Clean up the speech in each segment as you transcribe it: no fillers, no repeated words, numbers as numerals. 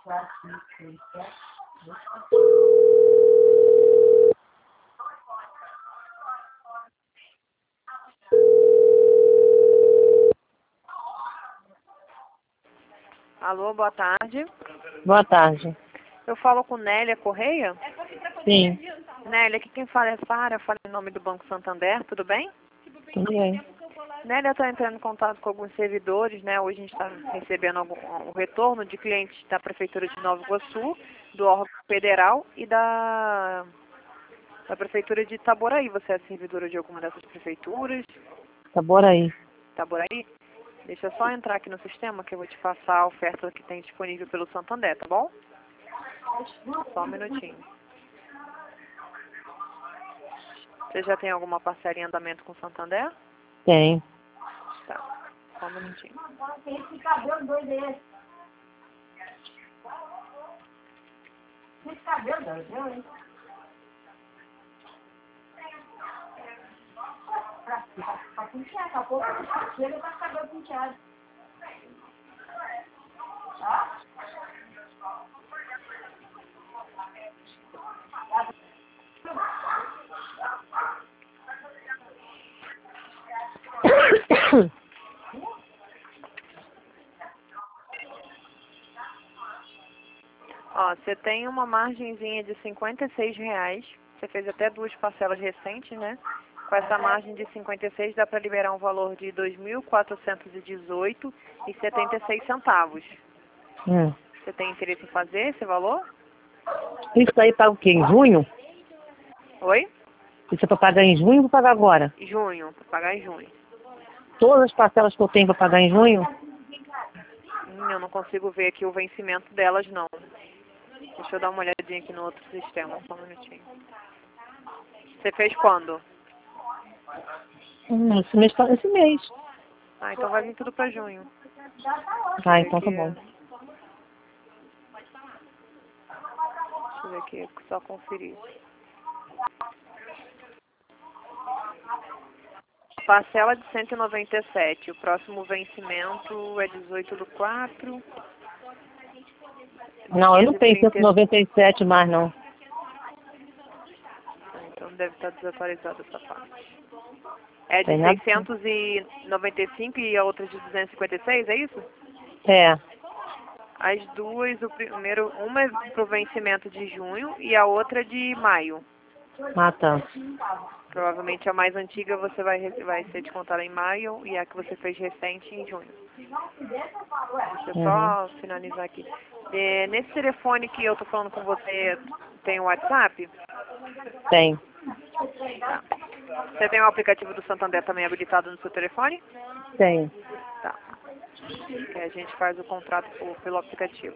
Alô, boa tarde. Boa tarde. Eu falo com Nélia Correia. Sim, Nélia, aqui quem fala é Sara, fala em nome do Banco Santander, tudo bem? tudo bem. Nélia está entrando em contato com alguns servidores, né? Hoje a gente está recebendo um retorno de clientes da Prefeitura de Nova Iguaçu, do órgão federal e da Prefeitura de Itaboraí. Você é servidora de alguma dessas prefeituras? Tá, bora aí. Itaboraí? Deixa eu só entrar aqui no sistema que eu vou te passar a oferta que tem disponível pelo Santander, tá bom? Só um minutinho. Você já tem alguma parceria em andamento com o Santander? Tem. Tá, só um minutinho. Tem esse cabelo doido aí. Esse cabelo doido, hein? Pra pentear, daqui a pouco chega com o cabelo penteado. Tá? Ó, você tem uma margenzinha de R$ 56. Você fez até 2 parcelas recentes, né? Com essa margem de 56 dá para liberar um valor de R$ 2.418,76. Você tem interesse em fazer esse valor? Isso aí paga o quê? Em junho? Oi? Isso é pra pagar em junho ou vou pagar agora? Junho, para pagar em junho. Todas as parcelas que eu tenho pra pagar em junho? Eu não consigo ver aqui o vencimento delas, não. Deixa eu dar uma olhadinha aqui no outro sistema, só um minutinho. Você fez quando? Esse mês. Esse mês. Ah, então vai vir tudo para junho. Ah, então tá bom. Deixa eu ver aqui, só conferir. Parcela de 197. O próximo vencimento é 18/4. Não, eu não tenho 197 mais, não. Então deve estar desatualizada essa parte. É de Tem nada. 695 e a outra de 256, é isso? É. As duas, o primeiro, uma é para o vencimento de junho e a outra de maio. Ah, tá. Provavelmente a mais antiga você vai ser descontada em maio e a que você fez recente em junho. Deixa eu só finalizar aqui. Nesse telefone que eu tô falando com você, tem o WhatsApp? Tem. Tá. Você tem o aplicativo do Santander também habilitado no seu telefone? Tem. Tá. Que a gente faz o contrato pelo aplicativo.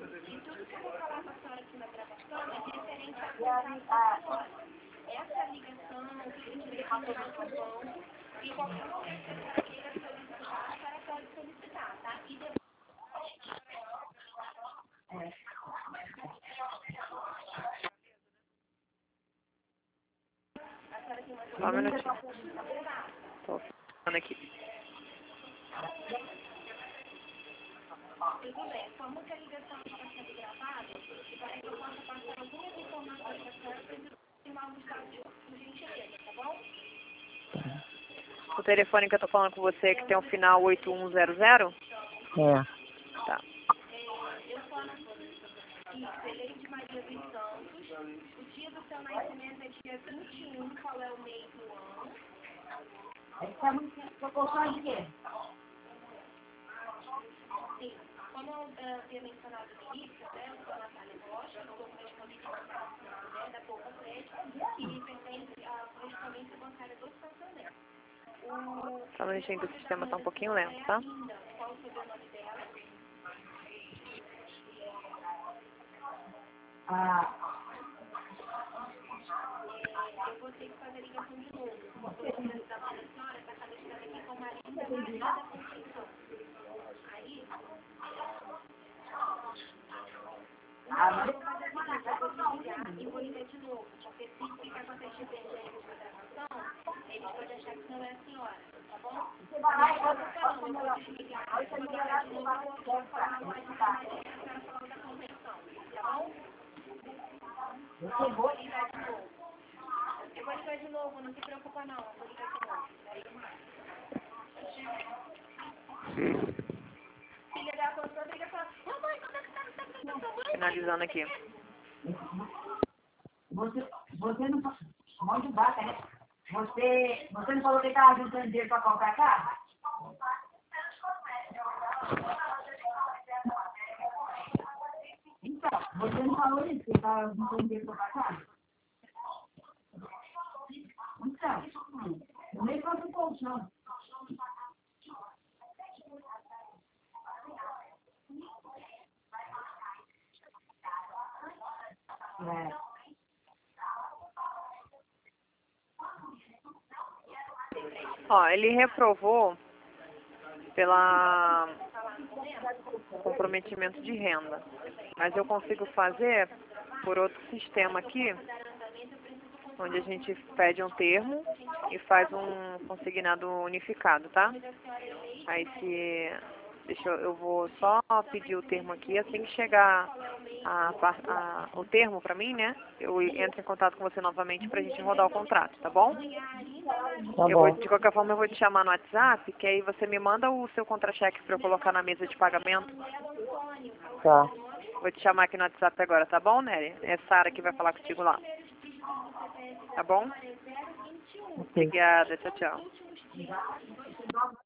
Só um minutinho. Tô ficando aqui. O telefone que eu tô falando com você que tem o final 8100? É. Tá. Proporção de quê? Só um minutinho que o sistema tá um pouquinho lento, tá? Ah. Chegou ali, vai de novo. Eu vou ligar de novo, não se preocupa não. Eu vou ligar de novo. Filha da pessoa liga e fala, mamãe, como é que tá sua mãe? Finalizando aqui. Você não... Mão de vaca, né? Você não falou que estava juntando dinheiro para comprar carro? Então, você não falou isso, que estava juntando dinheiro para comprar carro? Então, no meio do colchão. É. Ó, ele reprovou pela comprometimento de renda. Mas eu consigo fazer por outro sistema aqui, onde a gente pede um termo e faz um consignado unificado, tá? Aí eu vou só pedir o termo aqui, assim que chegar o termo pra mim, né? Eu entro em contato com você novamente pra gente rodar o contrato, tá bom? Tá bom. De qualquer forma, eu vou te chamar no WhatsApp, que aí você me manda o seu contra-cheque pra eu colocar na mesa de pagamento. Tá. Vou te chamar aqui no WhatsApp agora, tá bom, Nery? É Sara que vai falar contigo lá. Tá bom? Ok. Obrigada, tchau, tchau.